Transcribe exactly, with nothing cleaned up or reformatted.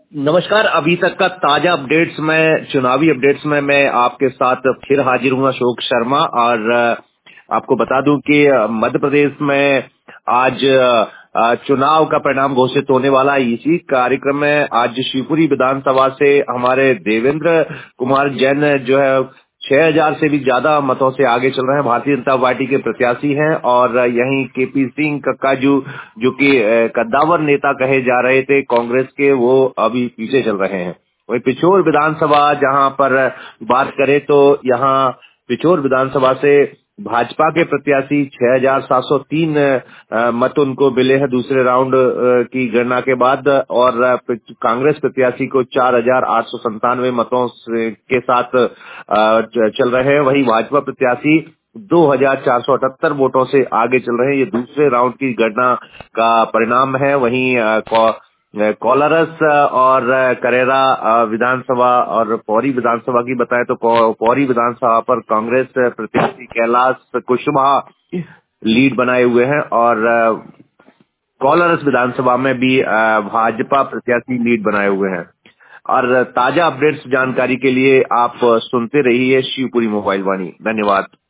नमस्कार। अभी तक का ताजा अपडेट्स में चुनावी अपडेट्स में मैं आपके साथ फिर हाजिर हूँ, अशोक शर्मा। और अ, आपको बता दूं कि अ, मध्य प्रदेश में आज अ, चुनाव का परिणाम घोषित होने वाला है। इसी कार्यक्रम में आज शिवपुरी विधानसभा से हमारे देवेंद्र कुमार जैन जो है छह हजार से भी ज्यादा मतों से आगे चल रहे हैं, भारतीय जनता पार्टी के प्रत्याशी हैं। और यहीं केपी सिंह कक्काजू जो कि अ, कद्दावर नेता कहे जा रहे थे कांग्रेस के, वो अभी पीछे चल रहे हैं। वहीं पिछोर विधानसभा जहां पर बात करें तो यहाँ पिछोर विधानसभा से भाजपा के प्रत्याशी छह हजार सात सौ तीन मत उनको मिले हैं दूसरे राउंड अ, की गणना के बाद। और अ, कांग्रेस प्रत्याशी को चार हजार आठ सौ संतानवे मतों से- के साथ अ, च- चल रहे हैं। वहीं भाजपा प्रत्याशी दो हजार चार सौ अठहत्तर वोटों से आगे चल रहे हैं। ये दूसरे राउंड की गणना का परिणाम है। वहीं अ, कौ- अ, कोलारस और अ, करेरा अ, विधानसभा और पौरी विधानसभा की बताएं तो पौ- पौरी विधानसभा पर कांग्रेस प्रत्याशी कैलाश कुशवाहा लीड बनाए हुए हैं। और अ, कोलारस विधानसभा में भी अ, भाजपा प्रत्याशी लीड बनाए हुए हैं। और ताजा अपडेट्स जानकारी के लिए आप सुनते रहिए शिवपुरी मोबाइल वाणी। धन्यवाद।